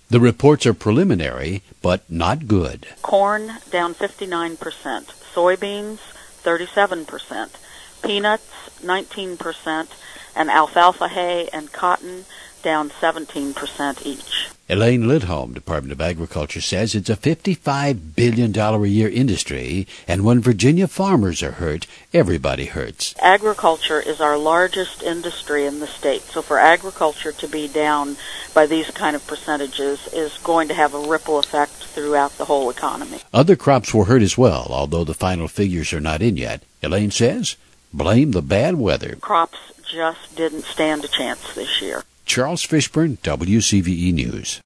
The reports are preliminary, but not good. Corn down 59%, soybeans 37%, peanuts 19%, and alfalfa hay and cotton down 17% each. Elaine Lidholm, Department of Agriculture, says it's a $55 billion a year industry, and when Virginia farmers are hurt, everybody hurts. Agriculture is our largest industry in the state, so for agriculture to be down by these kind of percentages is going to have a ripple effect throughout the whole economy. Other crops were hurt as well, although the final figures are not in yet. Elaine says, blame the bad weather. Crops just didn't stand a chance this year. Charles Fishburne, WCVE News.